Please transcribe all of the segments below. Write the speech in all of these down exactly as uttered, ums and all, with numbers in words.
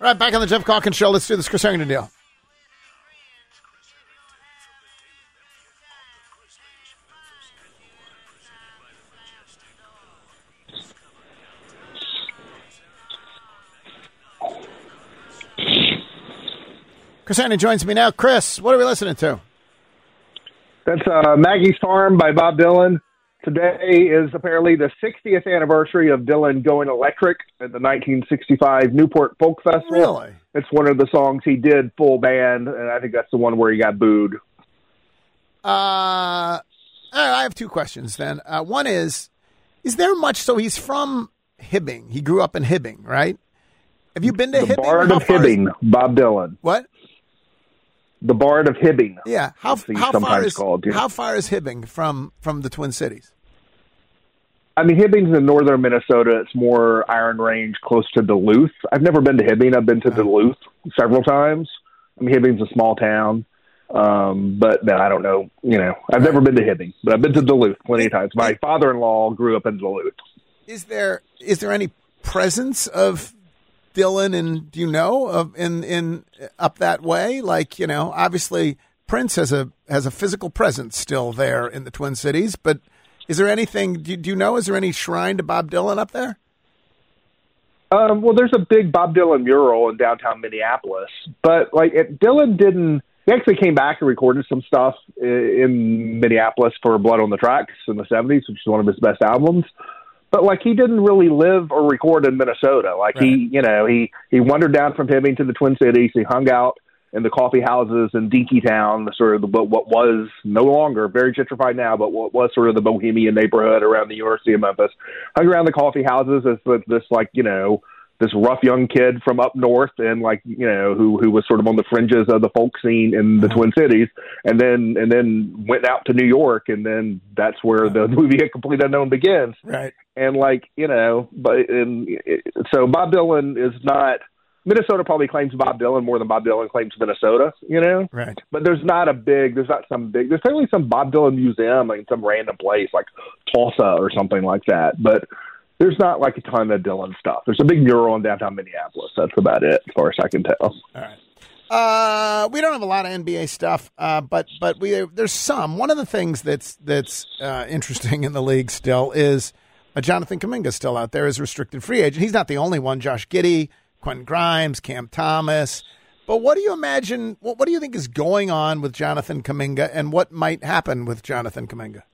All right, back on the Jeff Calkins Show. Let's do this Chris Harrington deal. Chris Harrington joins me now. Chris, what are we listening to? That's uh, Maggie's Farm by Bob Dylan. Today is apparently the sixtieth anniversary of Dylan going electric at the nineteen sixty-five Newport Folk Festival. Really? It's one of the songs he did full band, and I think that's the one where he got booed. Uh, I have two questions then. Uh, one is, is there much, so he's from Hibbing. He grew up in Hibbing, right? Have you been to the Hibbing? The Bard How of Hibbing, is... Bob Dylan. What? The Bard of Hibbing. Yeah. How, how far is called, yeah. How far is Hibbing from, from the Twin Cities? I mean, Hibbing's in northern Minnesota. It's more Iron Range, close to Duluth. I've never been to Hibbing. I've been to oh. Duluth several times. I mean, Hibbing's a small town, um, but no, I don't know. You know, I've right. never been to Hibbing, but I've been to Duluth plenty of times. My father-in-law grew up in Duluth. Is there is there any presence of Dylan, and do you know of in in up that way? Like, you know, obviously Prince has a has a physical presence still there in the Twin Cities, but is there anything? Do you, do you know? Is there any shrine to Bob Dylan up there? Um, well, there's a big Bob Dylan mural in downtown Minneapolis, but like it, Dylan didn't. He actually came back and recorded some stuff in Minneapolis for Blood on the Tracks in the seventies, which is one of his best albums. But, like, he didn't really live or record in Minnesota. Like, right. he, you know, he, he wandered down from Hibbing to the Twin Cities. He hung out in the coffee houses in Dinkytown, the sort of the, what was no longer, very gentrified now, but what was sort of the bohemian neighborhood around the University of Memphis. Hung around the coffee houses as this, this like, you know, this rough young kid from up north and, like, you know, who who was sort of on the fringes of the folk scene in the uh-huh. Twin Cities, and then and then went out to New York, and then that's where the movie A Complete Unknown begins. Right. And, like, you know, but and so Bob Dylan is not – Minnesota probably claims Bob Dylan more than Bob Dylan claims Minnesota, you know? Right. But there's not a big – there's not some big – there's certainly some Bob Dylan museum in some random place like Tulsa or something like that, but – there's not like a ton of Dylan stuff. There's a big mural in downtown Minneapolis. That's about it, as far as I can tell. All right. Uh, we don't have a lot of N B A stuff, uh, but but we there's some. One of the things that's that's uh, interesting in the league still is uh, Jonathan Kuminga still out there as restricted free agent. He's not the only one. Josh Giddey, Quentin Grimes, Cam Thomas. But what do you imagine? What, what do you think is going on with Jonathan Kuminga, and what might happen with Jonathan Kuminga?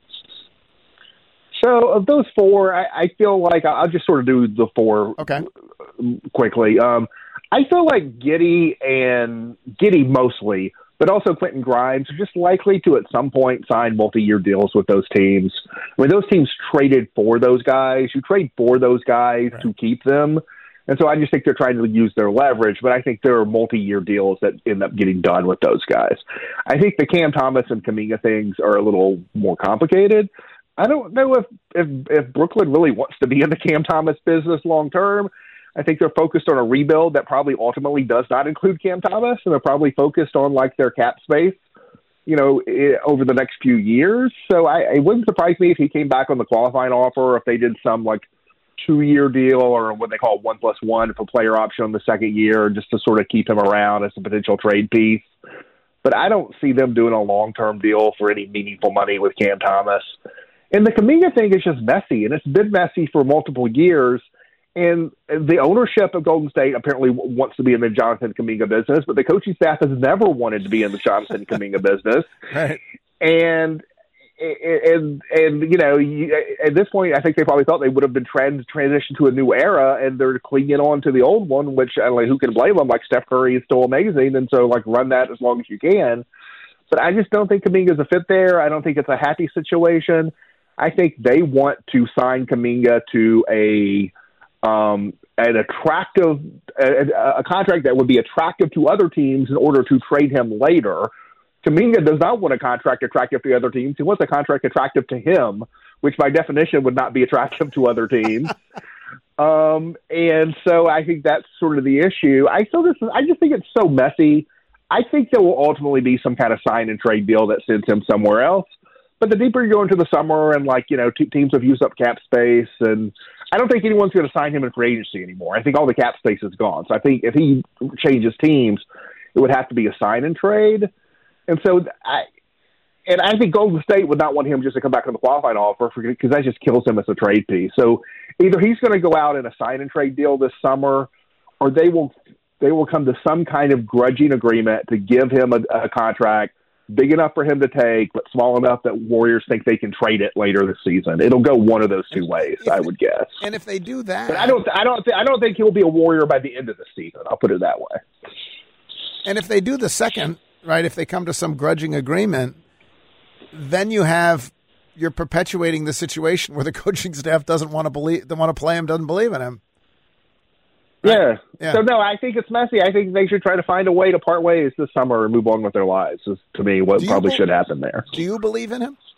So of those four, I, I feel like I'll just sort of do the four okay. quickly. Um, I feel like Giddey and Giddey mostly, but also Quentin Grimes are just likely to at some point sign multi-year deals with those teams. I mean, those teams traded for those guys. You trade for those guys right. to keep them. And so I just think they're trying to use their leverage, but I think there are multi-year deals that end up getting done with those guys. I think the Cam Thomas and Kuminga things are a little more complicated. I don't know if, if if Brooklyn really wants to be in the Cam Thomas business long term. I think they're focused on a rebuild that probably ultimately does not include Cam Thomas, and they're probably focused on like their cap space, you know, over the next few years. So I, it wouldn't surprise me if he came back on the qualifying offer, or if they did some like two-year deal or what they call one plus one for player option on the second year, just to sort of keep him around as a potential trade piece. But I don't see them doing a long-term deal for any meaningful money with Cam Thomas. And the Kuminga thing is just messy, and it's been messy for multiple years. And the ownership of Golden State apparently wants to be in the Jonathan Kuminga business, but the coaching staff has never wanted to be in the Jonathan Kuminga business. Right. And, and, and you know, at this point, I think they probably thought they would have been trans- transitioned to a new era, and they're clinging on to the old one, which, I mean, who can blame them? Like, Steph Curry is still amazing, and so, like, run that as long as you can. But I just don't think Kuminga's a fit there. I don't think it's a happy situation. I think they want to sign Kuminga to a um, an attractive a, a contract that would be attractive to other teams in order to trade him later. Kuminga does not want a contract attractive to other teams. He wants a contract attractive to him, which by definition would not be attractive to other teams. um, and so I think that's sort of the issue. I still just I just think it's so messy. I think there will ultimately be some kind of sign and trade deal that sends him somewhere else. But the deeper you go into the summer and, like, you know, t- teams have used up cap space, and I don't think anyone's going to sign him in free agency anymore. I think all the cap space is gone. So I think if he changes teams, it would have to be a sign and trade. And so I and I think Golden State would not want him just to come back on the qualifying offer because that just kills him as a trade piece. So either he's going to go out in a sign and trade deal this summer, or they will they will come to some kind of grudging agreement to give him a, a contract big enough for him to take, but small enough that Warriors think they can trade it later this season. It'll go one of those two if, ways, if, I would guess. And if they do that, but I don't, I don't, th- I don't think he'll be a Warrior by the end of the season. I'll put it that way. And if they do the second, right, if they come to some grudging agreement, then you have you're perpetuating the situation where the coaching staff doesn't want to believe, they want to play him, doesn't believe in him. Right? Yeah. yeah. So, no, I think it's messy. I think they should try to find a way to part ways this summer and move on with their lives, is, to me, what probably be- should happen there. Do you believe in him?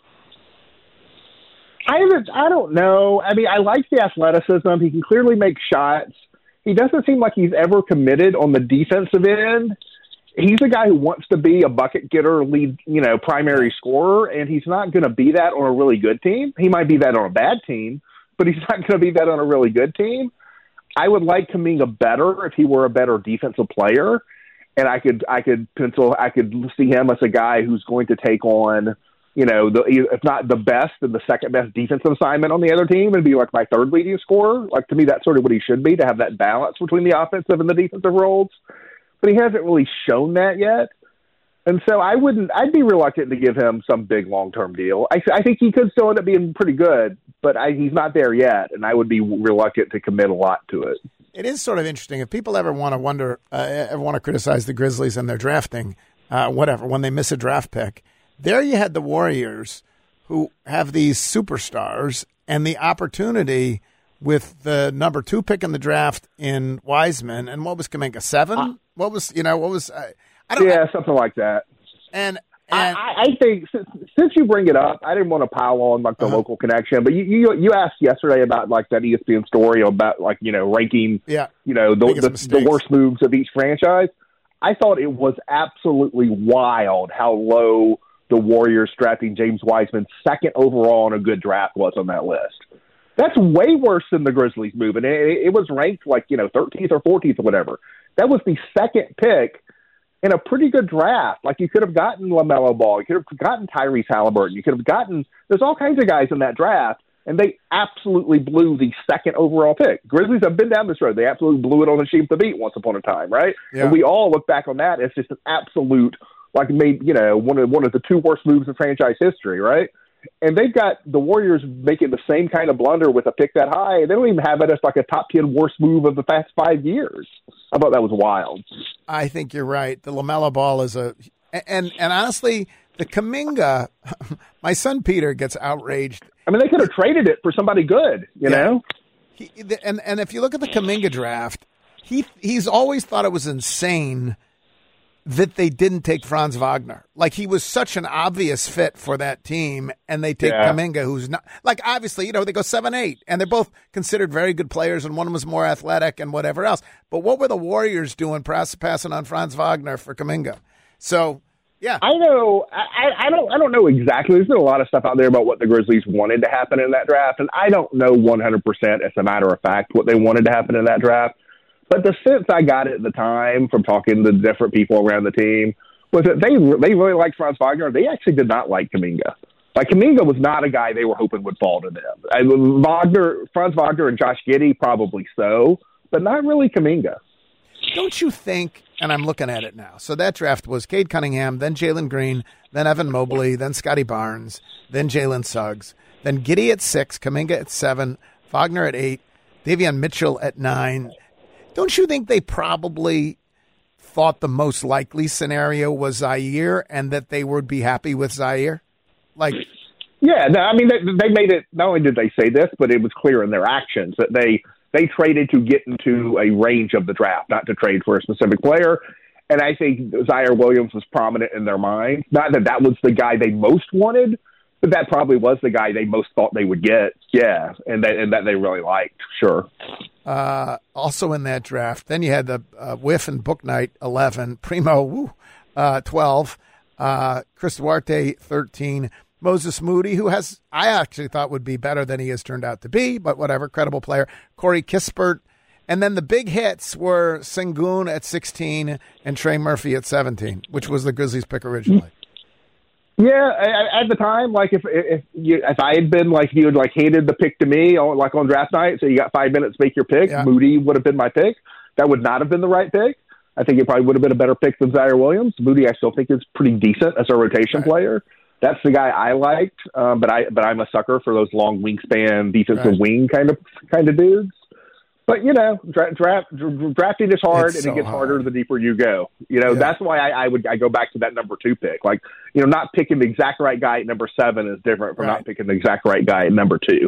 I haven't, I don't know. I mean, I like the athleticism. He can clearly make shots. He doesn't seem like he's ever committed on the defensive end. He's a guy who wants to be a bucket getter, lead, you know, primary scorer, and he's not going to be that on a really good team. He might be that on a bad team, but he's not going to be that on a really good team. I would like Kuminga better if he were a better defensive player, and I could I could pencil I could see him as a guy who's going to take on, you know, the if not the best, then the second best defensive assignment on the other team and be like my third leading scorer. Like, to me, that's sort of what he should be, to have that balance between the offensive and the defensive roles. But he hasn't really shown that yet. And so I wouldn't, I'd be reluctant to give him some big long-term deal. I, I think he could still end up being pretty good, but I, he's not there yet, and I would be reluctant to commit a lot to it. It is sort of interesting. If people ever want to wonder, uh, ever want to criticize the Grizzlies and their drafting, uh, whatever, when they miss a draft pick, there you had the Warriors who have these superstars and the opportunity with the number two pick in the draft in Wiseman. And what was Kuminga, seven? Uh, what was, you know, what was, uh, I don't Yeah, I, something like that. And, and I, I think since, since you bring it up, I didn't want to pile on like the uh-huh. local connection, but you, you you asked yesterday about like that E S P N story about like, you know, ranking, yeah, you know, the, the, the worst moves of each franchise. I thought it was absolutely wild how low the Warriors drafting James Wiseman second overall on a good draft was on that list. That's way worse than the Grizzlies move, and it, it was ranked like, you know, thirteenth or fourteenth or whatever. That was the second pick in a pretty good draft. Like, you could have gotten LaMelo Ball. You could have gotten Tyrese Halliburton. You could have gotten – there's all kinds of guys in that draft, and they absolutely blew the second overall pick. Grizzlies have been down this road. They absolutely blew it on the sheep to beat once upon a time, right? Yeah. And we all look back on that as just an absolute – like, made, you know, one of, one of the two worst moves in franchise history, right? And they've got the Warriors making the same kind of blunder with a pick that high. They don't even have it as like a top ten worst move of the past five years. I thought that was wild. I think you're right. The LaMelo Ball is a and and honestly, the Kuminga. My son Peter gets outraged. I mean, they could have traded it for somebody good, you yeah. know. He, and and if you look at the Kuminga draft, he he's always thought it was insane that they didn't take Franz Wagner. Like, he was such an obvious fit for that team, and they take yeah. Kuminga, who's not – like, obviously, you know, they go seven eight, and they're both considered very good players, and one was more athletic and whatever else. But what were the Warriors doing pass, passing on Franz Wagner for Kuminga? So, yeah. I know – I, I don't I don't know exactly. There's been a lot of stuff out there about what the Grizzlies wanted to happen in that draft, and I don't know one hundred percent as a matter of fact what they wanted to happen in that draft. But the sense I got at the time from talking to different people around the team was that they they really liked Franz Wagner. They actually did not like Kuminga. Like, Kuminga was not a guy they were hoping would fall to them. And Wagner, Franz Wagner and Josh Giddey, probably so, but not really Kuminga. Don't you think, and I'm looking at it now, so that draft was Cade Cunningham, then Jalen Green, then Evan Mobley, then Scotty Barnes, then Jalen Suggs, then Giddey at six, Kuminga at seven, Wagner at eight, Davion Mitchell at nine. Don't you think they probably thought the most likely scenario was Zaire and that they would be happy with Zaire? Like, yeah, no, I mean, they, they made it, not only did they say this, but it was clear in their actions that they, they traded to get into a range of the draft, not to trade for a specific player. And I think Zaire Williams was prominent in their mind. Not that that was the guy they most wanted, but that probably was the guy they most thought they would get. Yeah, and that, and that they really liked, sure. Uh, also in that draft, then you had the uh, Whiff and Book Night, eleven, Primo, woo, uh, twelve, uh, Chris Duarte, thirteen, Moses Moody, who has I actually thought would be better than he has turned out to be, but whatever, credible player. Corey Kispert. And then the big hits were Sengun at sixteen and Trey Murphy at seventeen, which was the Grizzlies pick originally. Yeah, at the time, like if if you, if I had been like you had like hated the pick to me, like on draft night, so you got five minutes to make your pick, yeah. Moody would have been my pick. That would not have been the right pick. I think it probably would have been a better pick than Zaire Williams. Moody, I still think is pretty decent as a rotation right. player. That's the guy I liked, um, but I but I'm a sucker for those long wingspan defensive right. wing kind of kind of dudes. But, you know, dra- draft, dra- drafting is hard, it's and so it gets hard. harder the deeper you go. You know, yeah. that's why I, I would I go back to that number two pick. Like, you know, not picking the exact right guy at number seven is different from right. not picking the exact right guy at number two.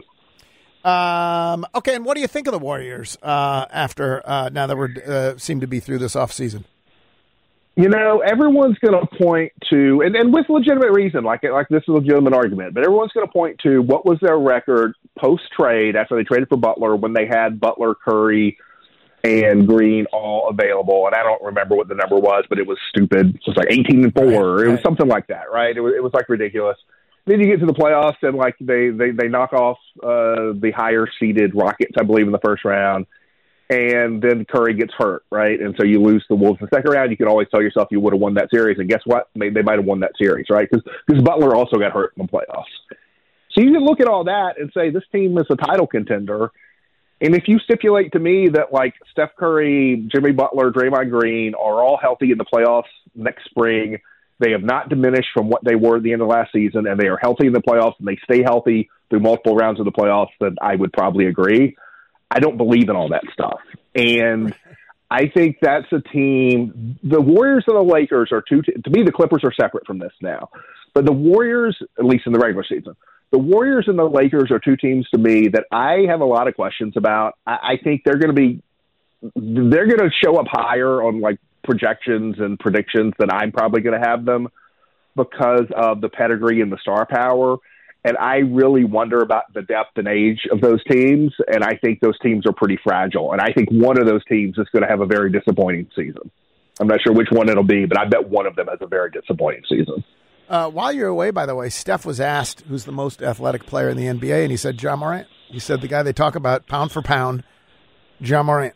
Um, okay, and what do you think of the Warriors uh, after uh, now that we uh, seem to be through this offseason? You know, everyone's going to point to, and, and with legitimate reason, like like this is a legitimate argument, but everyone's going to point to what was their record post-trade after they traded for Butler when they had Butler, Curry, and Green all available. And I don't remember what the number was, but it was stupid. It was like eighteen and four. Right, it was right. something like that, right? It was, it was like ridiculous. Then you get to the playoffs, and like they, they, they knock off uh, the higher-seeded Rockets, I believe, in the first round. And then Curry gets hurt, right? And so you lose the Wolves in the second round. You can always tell yourself you would have won that series. And guess what? They, they might have won that series, right? Because Butler also got hurt in the playoffs. So you can look at all that and say this team is a title contender. And if you stipulate to me that, like, Steph Curry, Jimmy Butler, Draymond Green are all healthy in the playoffs next spring, they have not diminished from what they were at the end of last season, and they are healthy in the playoffs, and they stay healthy through multiple rounds of the playoffs, then I would probably agree. I don't believe in all that stuff. And I think that's a team. The Warriors and the Lakers are two. To me, the Clippers are separate from this now. But the Warriors, at least in the regular season, the Warriors and the Lakers are two teams to me that I have a lot of questions about. I, I think they're going to be, they're going to show up higher on like projections and predictions than I'm probably going to have them because of the pedigree and the star power. And I really wonder about the depth and age of those teams, and I think those teams are pretty fragile. And I think one of those teams is going to have a very disappointing season. I'm not sure which one it'll be, but I bet one of them has a very disappointing season. Uh, while you're away, by the way, Steph was asked who's the most athletic player in the N B A, and he said Ja Morant. He said the guy they talk about pound for pound, Ja Morant.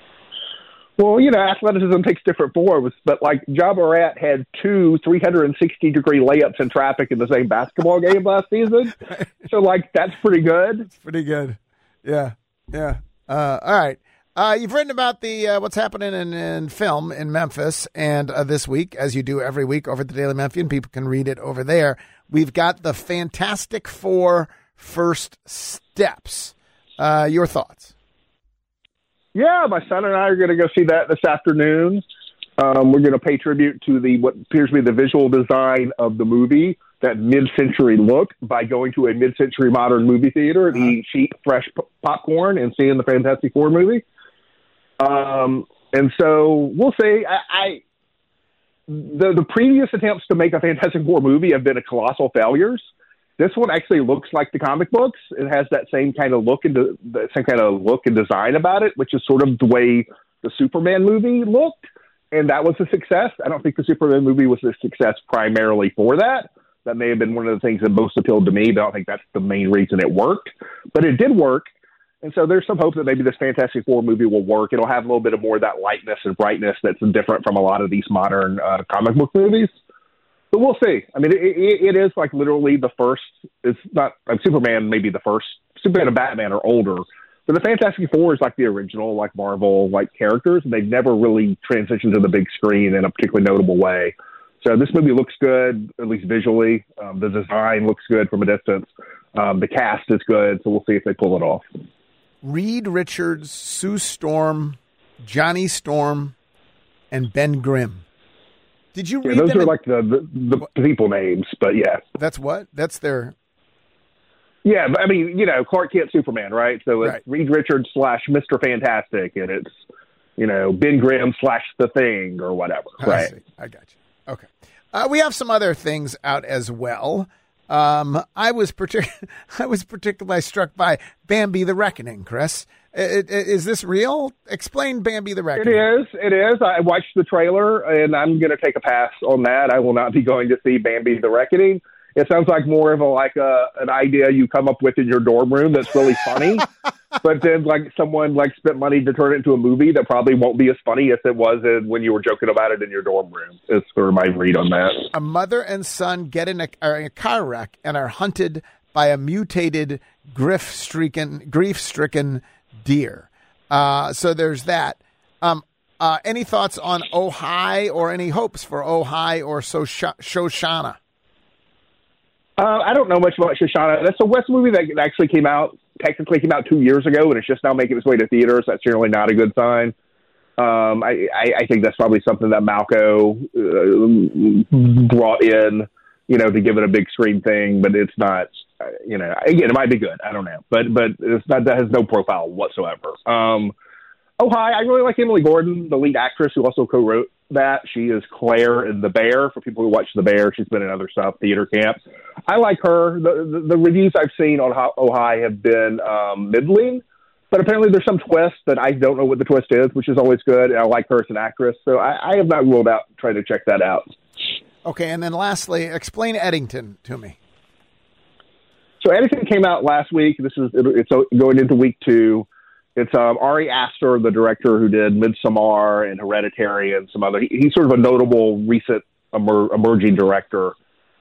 Well, you know, athleticism takes different forms, but like Ja Morant had two three hundred sixty degree layups in traffic in the same basketball game last season. So, like, that's pretty good. It's pretty good. Yeah, yeah. Uh, all right. Uh, you've written about the uh, what's happening in, in film in Memphis, and uh, this week, as you do every week over at the Daily Memphian, people can read it over there. We've got the Fantastic Four First Steps. Uh, your thoughts? Yeah, my son and I are going to go see that this afternoon. Um, we're going to pay tribute to the what appears to be the visual design of the movie, that mid-century look, by going to a mid-century modern movie theater and eating cheap, fresh p- popcorn and seeing the Fantastic Four movie. Um, and so we'll see. I, I the the previous attempts to make a Fantastic Four movie have been a colossal failures. This one actually looks like the comic books. It has that same kind of look and de- the same kind of look and design about it, which is sort of the way the Superman movie looked, and that was a success. I don't think the Superman movie was a success primarily for that. That may have been one of the things that most appealed to me, but I don't think that's the main reason it worked. But it did work, and so there's some hope that maybe this Fantastic Four movie will work. It'll have a little bit of more of that lightness and brightness that's different from a lot of these modern uh, comic book movies. But we'll see. I mean, it, it, it is like literally the first. It's not like Superman, maybe the first. Superman and Batman are older, but the Fantastic Four is like the original, like Marvel, like characters, and they've never really transitioned to the big screen in a particularly notable way. So this movie looks good, at least visually. Um, the design looks good from a distance. Um, the cast is good, so we'll see if they pull it off. Reed Richards, Sue Storm, Johnny Storm, and Ben Grimm. Did you read yeah, those them are in... like the, the, the people names, but yeah. That's what? That's their... Yeah, but I mean, you know, Clark Kent Superman, right? So it's right. Reed Richards slash Mister Fantastic, and it's, you know, Ben Grimm slash The Thing or whatever, right? I see. I got you. Okay. Uh, we have some other things out as well. Um, I was partic- I was particularly struck by Bambi the Reckoning, Chris. It, it, is this real? Explain Bambi the Reckoning. It is. It is. I watched the trailer, and I'm going to take a pass on that. I will not be going to see Bambi the Reckoning. It sounds like more of a like a an idea you come up with in your dorm room that's really funny, but then like someone like spent money to turn it into a movie that probably won't be as funny as it was in, when you were joking about it in your dorm room. Is sort of my read on that. A mother and son get in a, are in a car wreck and are hunted by a mutated grief-stricken grief-stricken deer. Uh, so there's that. Um, uh, any thoughts on Ojai or any hopes for Ojai or Shoshana? Uh, I don't know much about Shoshana. That's a West movie that actually came out, technically came out two years ago, and it's just now making its way to theaters. That's generally not a good sign. Um, I, I, I think that's probably something that Malco uh, brought in, you know, to give it a big screen thing, but it's not, uh, you know, again, it might be good. I don't know. But but it's not, that has no profile whatsoever. Um, oh, hi. I really like Emily Gordon, the lead actress who also co-wrote that. She is Claire in The Bear. For people who watch The Bear, she's been in other stuff, theater camp. I like her. The, the, the reviews I've seen on Ojai have been um, middling, but apparently there's some twist that I don't know what the twist is, which is always good. And I like her as an actress, so I, I have not ruled out trying to check that out. Okay, and then lastly, explain Eddington to me. So Eddington came out last week. This is it's going into week two. It's um, Ari Aster, the director who did Midsommar and Hereditary and some other. He, he's sort of a notable recent emer, emerging director.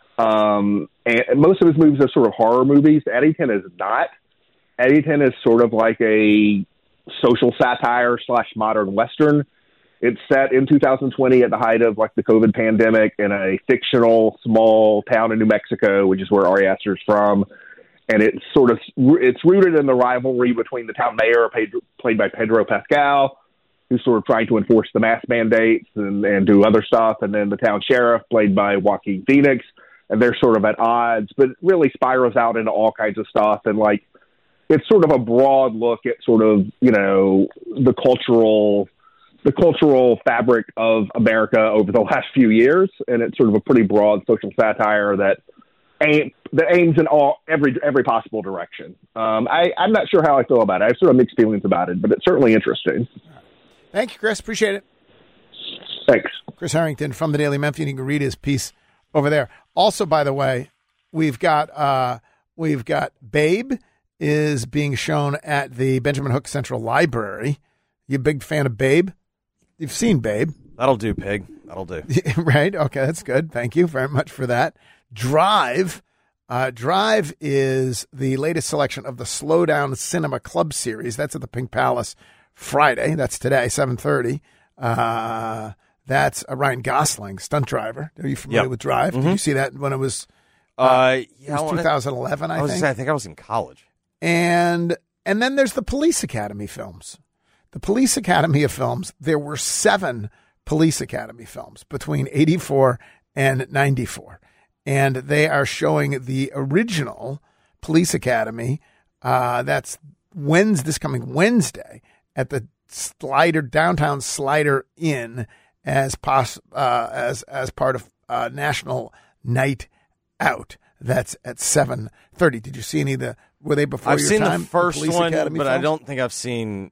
Um, and most of his movies are sort of horror movies. Eddington is not. Eddington is sort of like a social satire slash modern Western. It's set in two thousand twenty at the height of like the COVID pandemic in a fictional small town in New Mexico, which is where Ari Aster is from. And it's sort of, it's rooted in the rivalry between the town mayor, played by Pedro Pascal, who's sort of trying to enforce the mask mandates and, and do other stuff, and then the town sheriff, played by Joaquin Phoenix, and they're sort of at odds, but it really spirals out into all kinds of stuff. And like, it's sort of a broad look at sort of, you know, the cultural, the cultural fabric of America over the last few years. And it's sort of a pretty broad social satire that aim, that aims in all, every, every possible direction. Um, I, I'm not sure how I feel about it. I have sort of mixed feelings about it, but it's certainly interesting. Thank you, Chris. Appreciate it. Thanks. Chris Harrington from the Daily Memphian. You can read his piece over there. Also, by the way, we've got uh, we've got Babe is being shown at the Benjamin Hook Central Library. You a big fan of Babe? You've seen Babe. That'll do, Pig. That'll do. Right. Okay, that's good. Thank you very much for that. Drive. Uh, Drive is the latest selection of the Slowdown Cinema Club series. That's at the Pink Palace Friday. That's today, seven thirty. Uh, that's uh, Ryan Gosling, stunt driver. Are you familiar yep. with Drive? Mm-hmm. Did you see that when it was, uh, uh, yeah, it was twenty eleven, I, I was think? Say, I think I was in college. And and then there's the Police Academy films. The Police Academy of films, there were seven Police Academy films between eighty-four and ninety-four. And they are showing the original Police Academy. Uh, that's Wednesday, this coming Wednesday at the Slider Downtown Slider Inn as pos, uh, as as part of uh, National Night Out. That's at seven thirty. Did you see any of the? Were they before I've your seen time? the first the one, Academy but films? I don't think I've seen.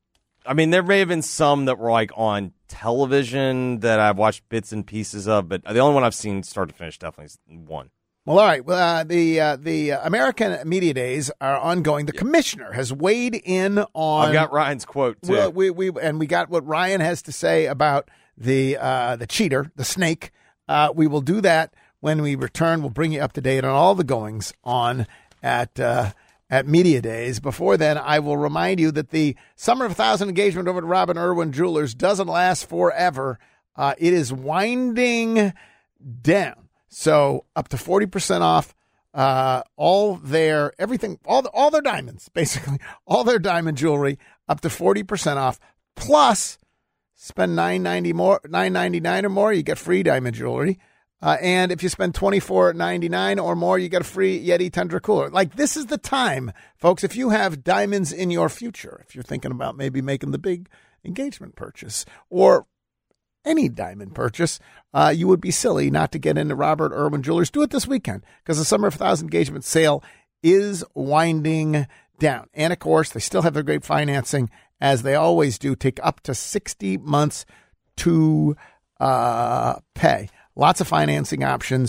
I mean, there may have been some that were like on television that I've watched bits and pieces of, but the only one I've seen start to finish definitely is one. Well, all right. Well, uh, the uh, the American Media Days are ongoing. The commissioner has weighed in on. I've got Ryan's quote too. Well, we we and we got what Ryan has to say about the uh, the cheater, the snake. Uh, we will do that when we return. We'll bring you up to date on all the goings on at uh, at Media Days. Before then, I will remind you that the Summer of a Thousand engagement over at Robin Irwin Jewelers doesn't last forever. Uh, it is winding down. So up to forty percent off uh, all their everything, all the, all their diamonds, basically all their diamond jewelry, up to forty percent off. Plus, spend nine ninety more, nine ninety nine or more, you get free diamond jewelry. Uh, and if you spend twenty-four ninety-nine or more, you get a free Yeti Tundra cooler. Like, this is the time, folks. If you have diamonds in your future, if you're thinking about maybe making the big engagement purchase or any diamond purchase, uh, you would be silly not to get into Robert Irwin Jewelers. Do it this weekend because the Summer of a Thousand engagement sale is winding down. And, of course, they still have their great financing, as they always do. Take up to sixty months to uh, pay. Lots of financing options.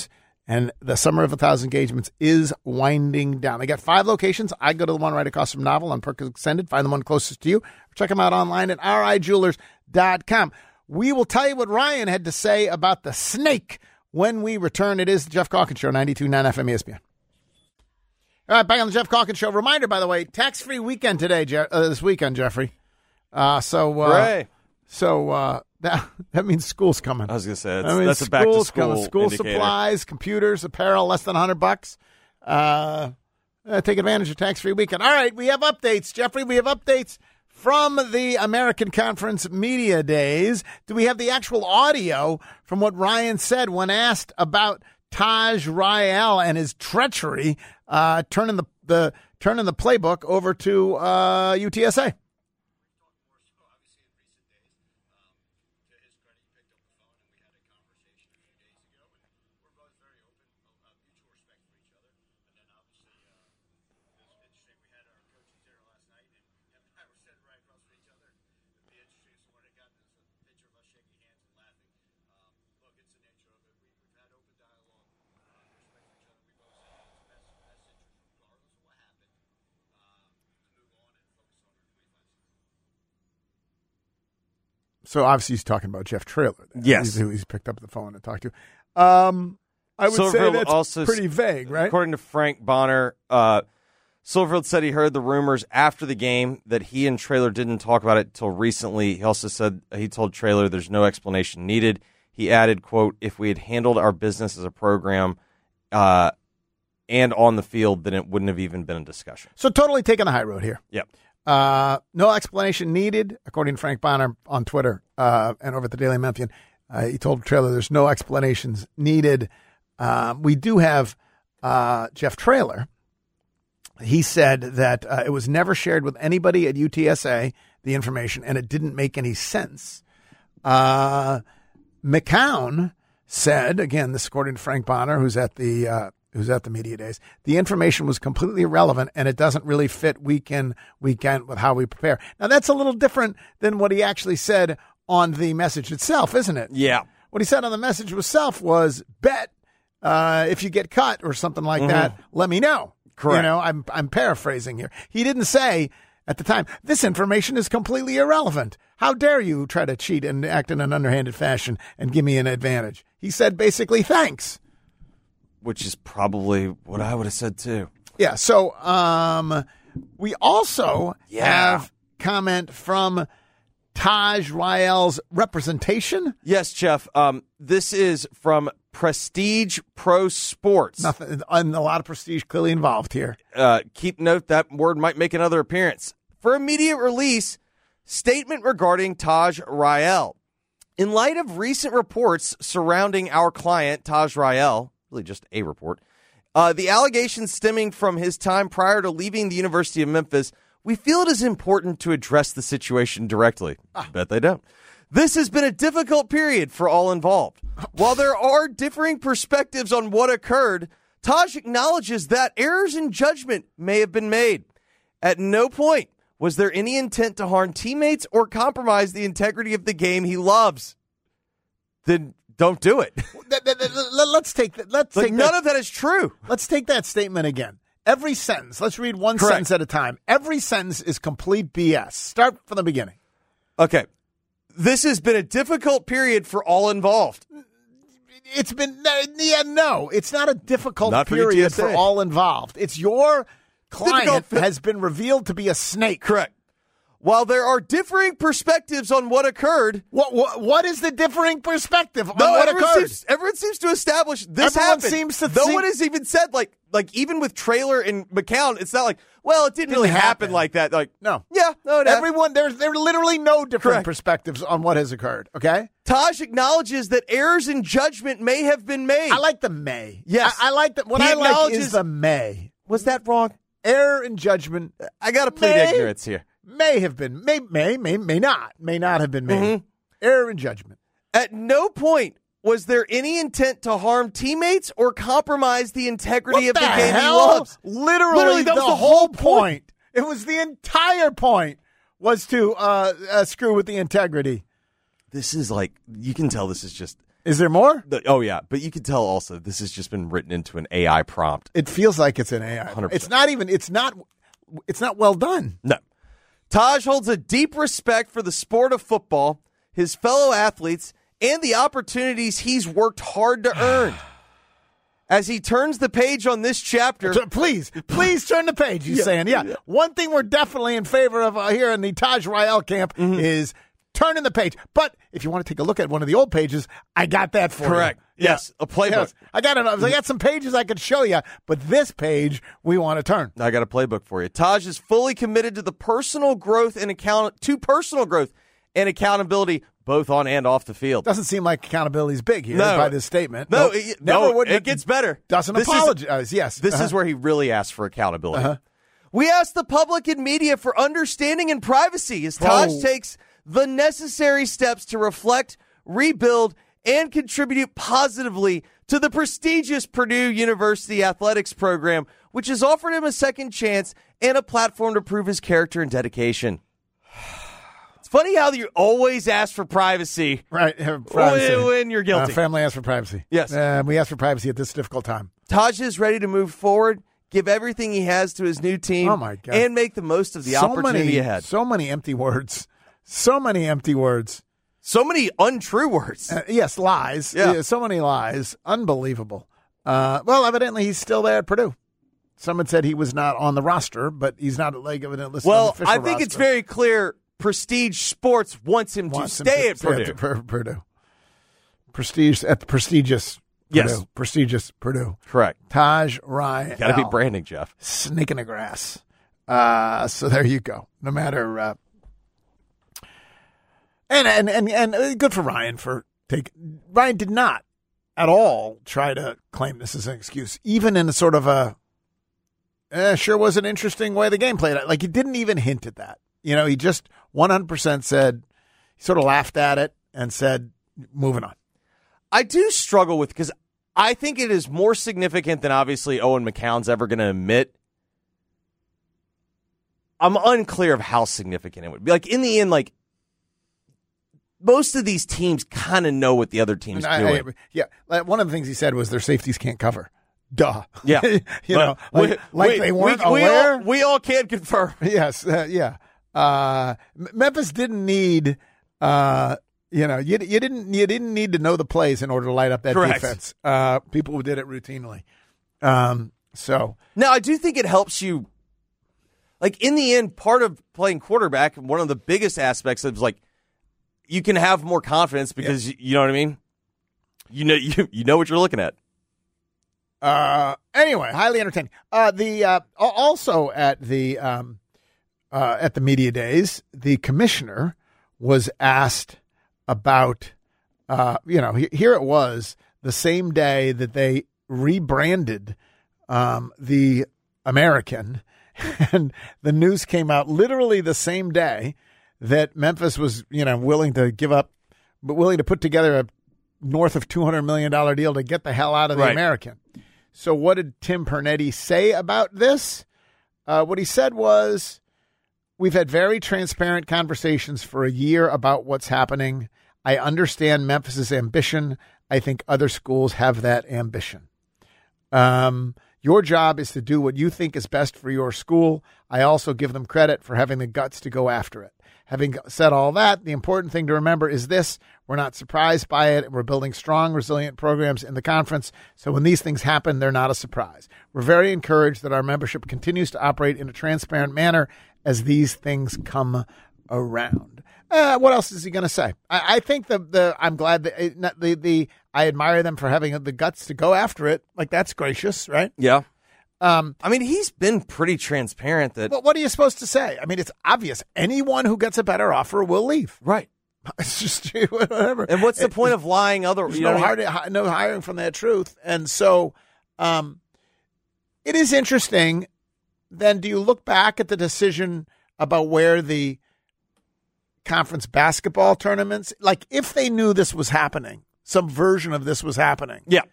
and the Summer of a Thousand Engagements is winding down. They got five locations. I go to the one right across from Novel on Perkins Extended. Find the one closest to you. Check them out online at r i jewelers dot com. We will tell you what Ryan had to say about the snake when we return. It is the Jeff Calkins Show, ninety-two point nine F M E S P N. All right, back on the Jeff Calkins Show. Reminder, by the way, tax-free weekend today, Je- uh, this weekend, Jeffrey. Uh, so, uh, Hooray. so uh, that that means school's coming. I was going to say, I mean, that's a back to school coming. School indicator. supplies, computers, apparel, less than one hundred bucks. Uh, uh, take advantage of tax-free weekend. All right, we have updates, Jeffrey. We have updates from the American Conference Media Days. Do we have the actual audio from what Ryan said when asked about Taj Rael and his treachery, uh, turning the, the turning the playbook over to uh, U T S A? So obviously he's talking about Jeff Traylor. There. Yes. He's, who he's picked up the phone and talked to. Um, I would say Silverfield that's also, pretty vague, right? According to Frank Bonner, uh, Silverfield said he heard the rumors after the game that he and Traylor didn't talk about it until recently. He also said he told Traylor there's no explanation needed. He added, quote, if we had handled our business as a program uh, and on the field, then it wouldn't have even been a discussion. So totally taking the high road here. Yep. Uh, no explanation needed, according to Frank Bonner on Twitter uh, and over at the Daily Memphian. Uh, he told Traylor there's no explanations needed. Uh, we do have uh, Jeff Traylor. He said that uh, it was never shared with anybody at U T S A, the information, and it didn't make any sense. Uh, McCown said, again, this according to Frank Bonner, who's at the uh, who's at the media days, the information was completely irrelevant and it doesn't really fit week in, weekend with how we prepare. Now, that's a little different than what he actually said on the message itself, isn't it? Yeah. What he said on the message itself was, bet uh, if you get cut or something like Mm-hmm. that, let me know. Correct. You know, I'm, I'm paraphrasing here. He didn't say at the time, this information is completely irrelevant. How dare you try to cheat and act in an underhanded fashion and give me an advantage? He said basically, thanks. Which is probably what I would have said too. Yeah. So um, we also Yeah. have comment from Taj Rael's representation. Yes, Jeff. Um, this is from Prestige Pro Sports. Nothing, and a lot of prestige clearly involved here. Uh, keep note that word might make another appearance. For immediate release, statement regarding Taj Rael. In light of recent reports surrounding our client, Taj Rael, really just a report, uh, the allegations stemming from his time prior to leaving the University of Memphis, we feel it is important to address the situation directly. I bet they don't. This has been a difficult period for all involved. While there are differing perspectives on what occurred, Taj acknowledges that errors in judgment may have been made. At no point was there any intent to harm teammates or compromise the integrity of the game he loves. Then don't do it. Let's take that. Let's Like, take none that, of that is true. Let's take that statement again. Every sentence. Let's read one Correct. sentence at a time. Every sentence is complete B S. Start from the beginning. Okay. This has been a difficult period for all involved. It's been yeah no. It's not a difficult Not for period U T S A. for all involved. It's your client Difficult. has been revealed to be a snake. Correct. While there are differing perspectives on what occurred, What what, what is the differing perspective on no, what everyone occurred? seems, everyone seems to establish this Everyone happened. seems to no think- one has even said like like even with Traylor and McCown, it's not like, well, it didn't, Didn't really happen. happen. like that. Like No. yeah, no, it happened. Everyone there's there are literally no different Correct. perspectives on what has occurred. Okay, Taj acknowledges that errors in judgment may have been made. I like the may. Yes. I, I like that. What He I like acknowledges- is the may. Was that wrong? Error in judgment I got to plead May? ignorance here. may have been may may may may not may not have been made. Mm-hmm. Error in judgment. At no point was there any intent to harm teammates or compromise the integrity What of the, the game hell? he loves. Literally, Literally, that the, was the whole whole point. It was the entire point was to uh, uh, screw with the integrity. This is like, you can tell this is just, Is there more? The, oh, yeah. But you can tell also this has just been written into an A I prompt. It feels like it's an A I. one hundred percent. It's not even, it's not, it's not well done. No. Taj holds a deep respect for the sport of football, his fellow athletes, and the opportunities he's worked hard to earn. As he turns the page on this chapter. Please, please turn the page, he's yeah, saying. Yeah. yeah. One thing we're definitely in favor of uh, here in the Taj Rael camp mm-hmm. is turning the page. But if you want to take a look at one of the old pages, I got that for Correct. you. Yes, yeah. a playbook. Yes. I got it. I got some pages I could show you, but this page we want to turn. I got a playbook for you. Taj is fully committed to the personal growth and account to personal growth and accountability, both on and off the field. Doesn't seem like accountability is big here no. by this statement. No, nope. it, Never no, would, it gets better. Doesn't this apologize. Is, yes. This uh-huh. is where he really asks for accountability. Uh-huh. We ask the public and media for understanding and privacy as Taj oh. takes the necessary steps to reflect, rebuild, and contribute positively to the prestigious Purdue University athletics program, which has offered him a second chance and a platform to prove his character and dedication. It's funny how you always ask for privacy, right? Privacy. When, when you're guilty. Uh, family asks for privacy. Yes. Uh, we ask for privacy at this difficult time. Taj is ready to move forward, give everything he has to his new team, oh my God. and make the most of the so opportunity many, ahead. So many empty words. So many empty words. So many untrue words. Uh, yes, lies. Yeah. yeah. So many lies. Unbelievable. Uh, well, evidently he's still there at Purdue. Someone said he was not on the roster, but he's not like evidently listed well, on the official I think roster. it's very clear Prestige Sports wants him wants to him stay to at stay Purdue. At the, Purdue. Prestige at the prestigious Purdue. Yes. Prestigious Purdue. Correct. Taj Rael. Got to be branding, Jeff. Snake in the grass. Uh, so there you go. No matter. Uh, and, and and and good for Ryan for taking. Ryan did not at all try to claim this as an excuse, even in a sort of a. Eh, sure was an interesting way the game played out. Like he didn't even hint at that. You know, he just one hundred percent said. He sort of laughed at it and said, "Moving on." I do struggle with because I think it is more significant than obviously Owen McCown's ever going to admit. I'm unclear of how significant it would be. Like in the end, like most of these teams kind of know what the other team's I, doing. I, yeah, like one of the things he said was their safeties can't cover. Duh. Yeah, you know, like, we, like we, they weren't we, we aware. All, we all can confirm. Yes, uh, yeah. Uh, Memphis didn't need. Uh, You know, you you didn't you didn't need to know the plays in order to light up that Correct. defense. Uh, people who did it routinely. Um, so now I do think it helps you. Like in the end, part of playing quarterback, one of the biggest aspects is like you can have more confidence because yeah. you, you know what I mean. You know you you know what you're looking at. Uh, anyway, highly entertaining. Uh, the uh, also at the um, uh, at the media days, the commissioner was asked about, uh, you know, here it was the same day that they rebranded um, the American, and the news came out literally the same day that Memphis was, you know, willing to give up, but willing to put together a north of two hundred million dollars deal to get the hell out of the right. American. So what did Tim Pernetti say about this? Uh, what he said was, we've had very transparent conversations for a year about what's happening. I understand Memphis's ambition. I think other schools have that ambition. Um, your job is to do what you think is best for your school. I also give them credit for having the guts to go after it. Having said all that, the important thing to remember is this. We're not surprised by it. We're building strong, resilient programs in the conference. So when these things happen, they're not a surprise. We're very encouraged that our membership continues to operate in a transparent manner as these things come around. Uh, what else is he going to say? I, I think the the I'm glad that it, not the the I admire them for having the guts to go after it. Like that's gracious, right? Yeah. Um, I mean, he's been pretty transparent that. But what are you supposed to say? I mean, it's obvious. Anyone who gets a better offer will leave. Right. It's just whatever. And what's the it, point of lying? Other there's you know no, what I mean? hard, no hiring from that truth. And so, um, it is interesting. Then, do you look back at the decision about where the conference basketball tournaments, like if they knew this was happening, some version of this was happening? Yeah.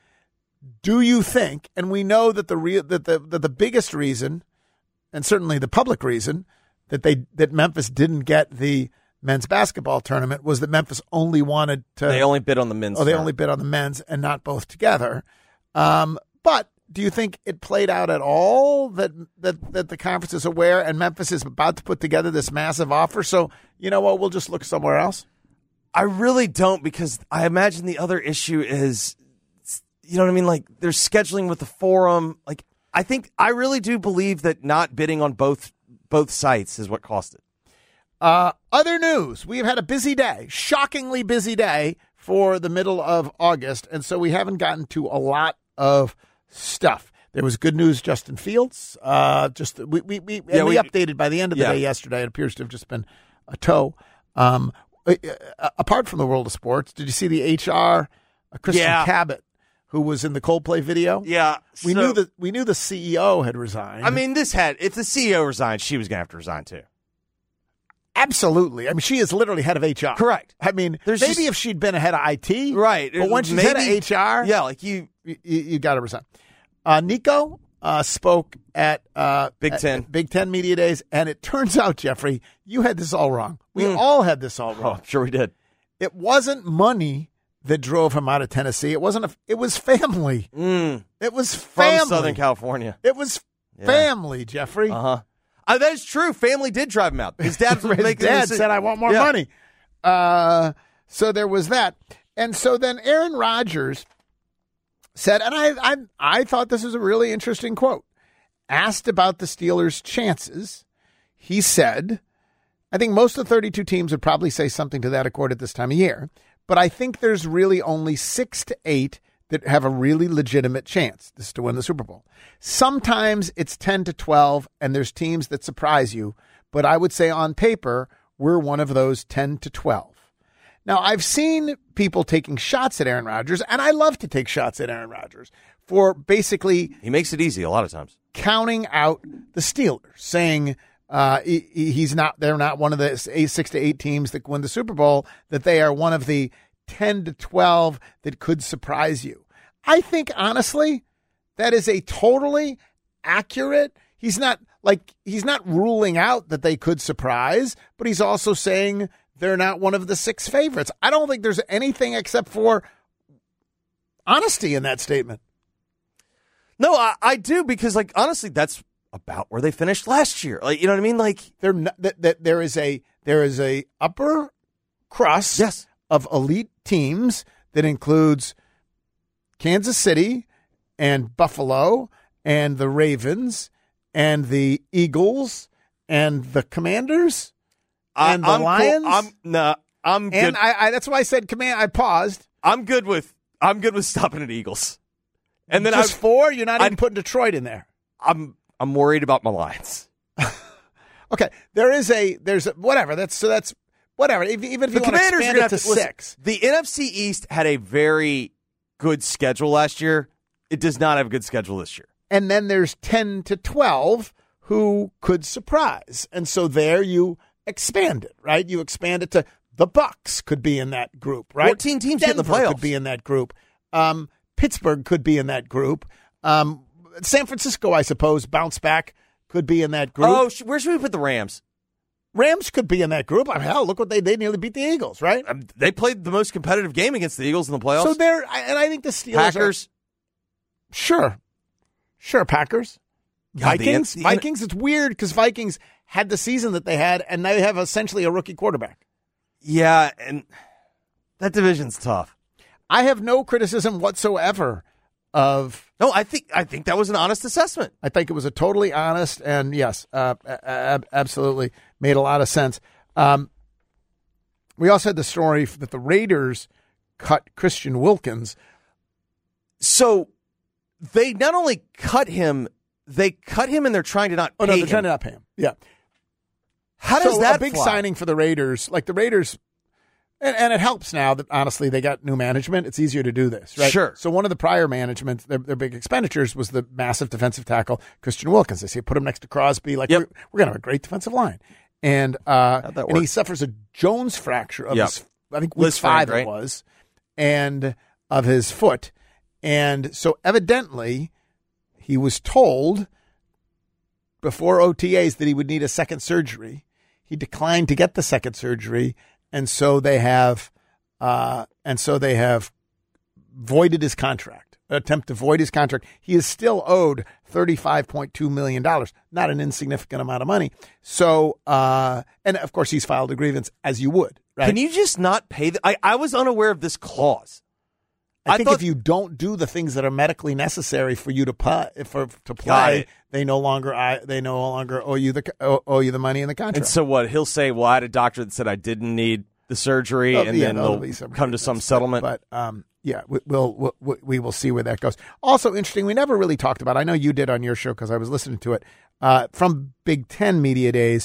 Do you think, and we know that the real that the that the biggest reason, and certainly the public reason, that they that Memphis didn't get the men's basketball tournament was that Memphis only wanted to. They only bid on the men's. Oh, they tournament. only bid on the men's and not both together. Um, but do you think it played out at all that that that the conference is aware and Memphis is about to put together this massive offer? So you know what? We'll just look somewhere else. I really don't, because I imagine the other issue is, you know what I mean? Like, there's scheduling with the forum. Like, I think I really do believe that not bidding on both both sites is what cost it. Uh, other news. We have had a busy day, shockingly busy day for the middle of August, and so we haven't gotten to a lot of stuff. There was good news, Justin Fields. Uh, just we we we, yeah, and we, we updated by the end of the yeah. day yesterday. It appears to have just been a toe. Um, uh, uh, apart from the world of sports, did you see the H R uh, Christian Yeah. Cabot, who was in the Coldplay video? Yeah, we so- knew that we knew the C E O had resigned. I mean, this had if the C E O resigned, she was going to have to resign too. Absolutely. I mean, she is literally head of H R. Correct. I mean, There's maybe just- if she'd been a head of I T, Right. But when she's head of Maybe- H R, Yeah, like you, you, you got to resign. Uh, Nico uh, spoke at uh, Big at- Ten. at Big Ten Media Days, and it turns out, Jeffrey, you had this all wrong. We Mm. all had this all oh, wrong. I'm sure we did. It wasn't money that drove him out of Tennessee. It wasn't. A, it was family. Mm, It was from family. Southern California. It was Yeah. family, Jeffrey. Uh huh. Uh, that is true. Family did drive him out. His dad was His making dad this- said, I want more Yeah. money. Uh, so there was that. And so then Aaron Rodgers said, and I, I, I thought this was a really interesting quote, asked about the Steelers' chances. He said, I think most of the thirty-two teams would probably say something to that accord at this time of year, but I think there's really only six to eight that have a really legitimate chance. This is to win the Super Bowl. Sometimes it's ten to twelve, and there's teams that surprise you, but I would say on paper, we're one of those ten to twelve. Now, I've seen people taking shots at Aaron Rodgers, and I love to take shots at Aaron Rodgers for basically He makes it easy a lot of times. counting out the Steelers, saying uh, he, he's not, they're not one of the eight, six to eight teams that win the Super Bowl, that they are one of the ten to twelve that could surprise you. I think, honestly, that is a totally accurate. He's not like he's not ruling out that they could surprise, but he's also saying they're not one of the six favorites. I don't think there's anything except for honesty in that statement. No, I, I do, because, like, honestly, that's about where they finished last year. Like, you know what I mean? Like, There, that, that there is a there is a upper crust yes. of elite teams that includes Kansas City and Buffalo and the Ravens and the Eagles and the Commanders and the I'm Lions. Cool. I'm nah, I'm good. and I, I that's why I said command. I paused. I'm good with I'm good with stopping at Eagles. And then Just I, four. You're not I- even putting Detroit in there. I'm I'm worried about my Lions. Okay, there is a there's a, whatever. That's so that's whatever. If, even if The you want to Commanders are expand gonna it to have to listen, six. The N F C East had a very good schedule last year. It does not have a good schedule this year. And then there's ten to twelve who could surprise. And so there you expand it, right? You expand it to the Bucks could be in that group, right? fourteen teams get in the Denver playoffs. could be in that group. Um, Pittsburgh could be in that group. Um, San Francisco, I suppose, bounce back could be in that group. Oh, sh- where should we put the Rams? Rams could be in that group. I mean, hell, look what they they nearly beat the Eagles, right? Um, they played the most competitive game against the Eagles in the playoffs. So there, and I think the Steelers Packers. Are, sure, sure, Packers. God, the- Vikings, the- Vikings. It's weird because Vikings had the season that they had, and now they have essentially a rookie quarterback. Yeah, and that division's tough. I have no criticism whatsoever of. No, I think I think that was an honest assessment. I think it was a totally honest and yes, uh, ab- absolutely made a lot of sense. Um, we also had the story that the Raiders cut Christian Wilkins. So they not only cut him, they cut him, and they're trying to not. Oh pay no, they're him. trying to not pay him. Yeah. How does so that a big fly? signing for the Raiders? Like the Raiders, and, and it helps now that honestly they got new management. It's easier to do this, right? Sure. So one of the prior management, their, their big expenditures was the massive defensive tackle Christian Wilkins. They say put him next to Crosby. Like Yep. we're, we're gonna have a great defensive line, and uh, How'd that and he work? suffers a Jones fracture of Yep. his, I think week Lisfranc, five right? it was, and of his foot, and so evidently he was told before O T As that he would need a second surgery. he declined to get the second surgery, and so they have, uh, and so they have voided his contract. Attempt to void his contract. He is still owed thirty-five point two million dollars, not an insignificant amount of money. So, uh, and of course, he's filed a grievance, as you would. Right? Can you just not pay? The, I I was unaware of this clause. I, I think thought, if you don't do the things that are medically necessary for you to play, for to play, they no longer I, they no longer owe you the owe, owe you the money in the contract. And so what? He'll say, "Well, I had a doctor that said I didn't need the surgery," oh, and yeah, then no, they'll come to some but, settlement. But um, yeah, we, we'll, we'll we will see where that goes. Also interesting, we never really talked about. I know you did on your show because I was listening to it uh, from Big Ten Media Days.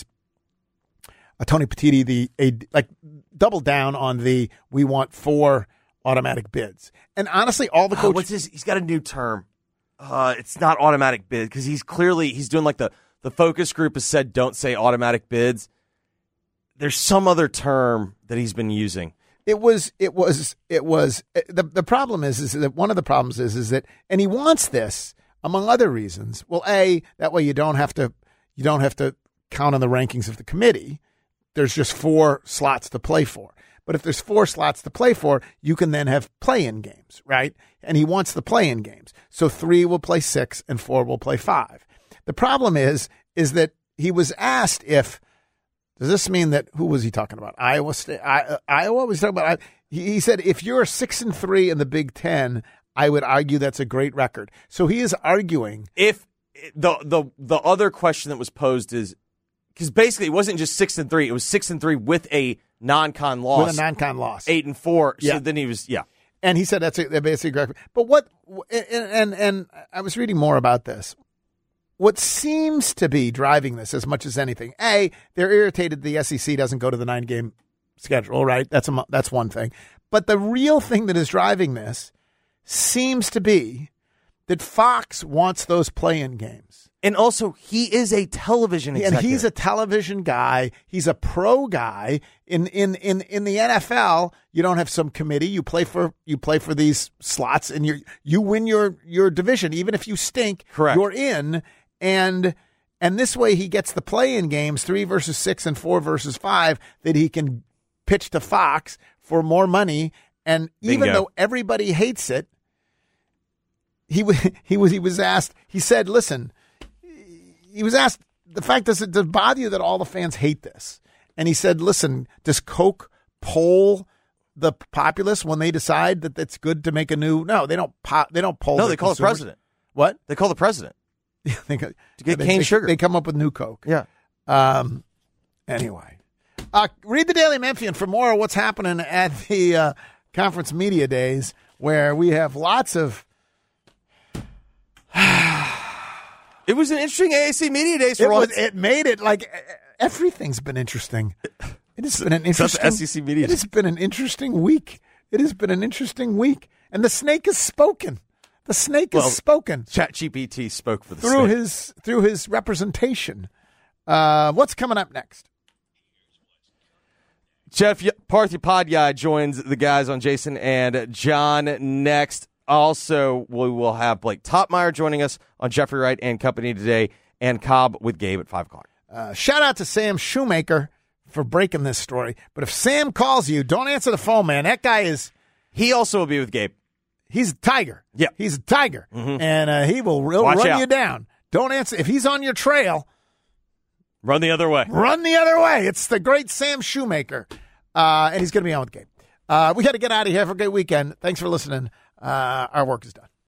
Uh, Tony Petitti, the a, like doubled down on the we want four automatic bids. And honestly, all the coaches. Uh, what's his? He's got a new term. Uh, it's not automatic bid because he's clearly he's doing like the the focus group has said don't say automatic bids. There's some other term that he's been using. It was it was it was the the problem is is that one of the problems is is that and he wants this among other reasons. Well, A, that way you don't have to you don't have to count on the rankings of the committee. There's just four slots to play for. But if there's four slots to play for, you can then have play-in games, right? And he wants the play-in games. So three will play six and four will play five. The problem is, is that he was asked if, does this mean that, who was he talking about? Iowa State, I, Iowa was he talking about, he, he said, if you're six and three in the Big Ten, I would argue that's a great record. So he is arguing. If the, the, the other question that was posed is, because basically it wasn't just six and three, it was six and three with a non-con loss. With a non-con loss. Eight and four. Yeah. So then he was, yeah. And he said that's a, basically correct. But what, and, and and I was reading more about this. What seems to be driving this as much as anything, A, they're irritated the S E C doesn't go to the nine-game schedule, right? That's a, that's one thing. But the real thing that is driving this seems to be that Fox wants those play-in games. And also, he is a television executive. And he's a television guy. He's a pro guy. In in in in the N F L, you don't have some committee. You play for you play for these slots, and you you win your your division. Even if you stink, Correct. You're in. And and this way, he gets the play-in games, three versus six and four versus five, that he can pitch to Fox for more money. And even Bingo. though everybody hates it, he he was he was asked. He said, "Listen." He was asked, the fact does it does it bother you that all the fans hate this? And he said, listen, does Coke poll the populace when they decide that it's good to make a new? No, they don't. Po- they don't poll. No, the they call consumers. the president. What? They call the president. they, to get they, cane they, sugar. They come up with new Coke. Yeah. Um. Anyway, uh, read the Daily Memphian for more of what's happening at the uh, conference media days, where we have lots of. It was an interesting A A C Media Days for It, was, once. it made it like everything's been interesting. It has been an interesting. S E C Media It has been an interesting week. It has been an interesting week, and the snake has spoken. The snake Well, has spoken. ChatGPT spoke for the through snake. his through his representation. Uh, what's coming up next? Jeff Parthipadhyay joins the guys on Jason and John next. Also, we will have Blake Topmeyer joining us on Jeffrey Wright and Company today, and Cobb with Gabe at five o'clock. Uh, shout out to Sam Shoemaker for breaking this story. But if Sam calls you, don't answer the phone, man. That guy is... He also will be with Gabe. He's a tiger. Yeah. He's a tiger. Mm-hmm. And uh, he will he'll Watch run out. you down. Don't answer. If he's on your trail, Run the other way. run the other way. It's the great Sam Shoemaker. Uh, and he's going to be on with Gabe. Uh, we got to get out of here. Have a great weekend. Thanks for listening. Uh, our work is done.